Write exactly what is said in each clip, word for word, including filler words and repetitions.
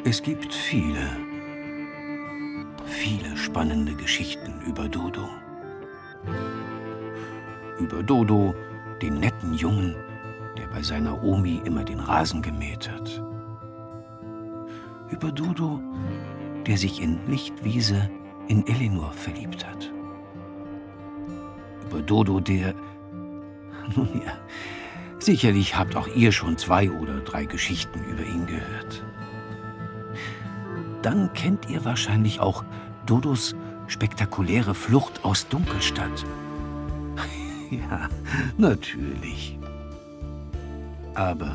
Es gibt viele, viele spannende Geschichten über Dodo. Über Dodo, den netten Jungen, der bei seiner Omi immer den Rasen gemäht hat. Über Dodo, der sich in Lichtwiese in Elinor verliebt hat. Über Dodo, der... Nun ja, sicherlich habt auch ihr schon zwei oder drei Geschichten über ihn gehört. Dann kennt ihr wahrscheinlich auch Dodos spektakuläre Flucht aus Dunkelstadt. Ja, natürlich. Aber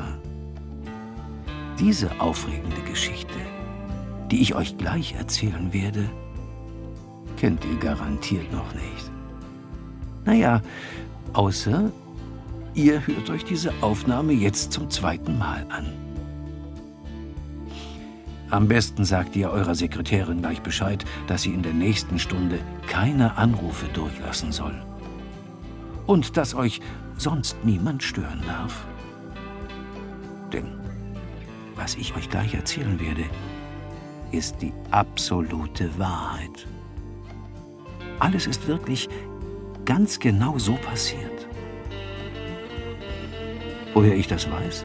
diese aufregende Geschichte, die ich euch gleich erzählen werde, kennt ihr garantiert noch nicht. Naja, außer ihr hört euch diese Aufnahme jetzt zum zweiten Mal an. Am besten sagt ihr eurer Sekretärin gleich Bescheid, dass sie in der nächsten Stunde keine Anrufe durchlassen soll. Und dass euch sonst niemand stören darf. Denn was ich euch gleich erzählen werde, ist die absolute Wahrheit. Alles ist wirklich ganz genau so passiert. Woher ich das weiß?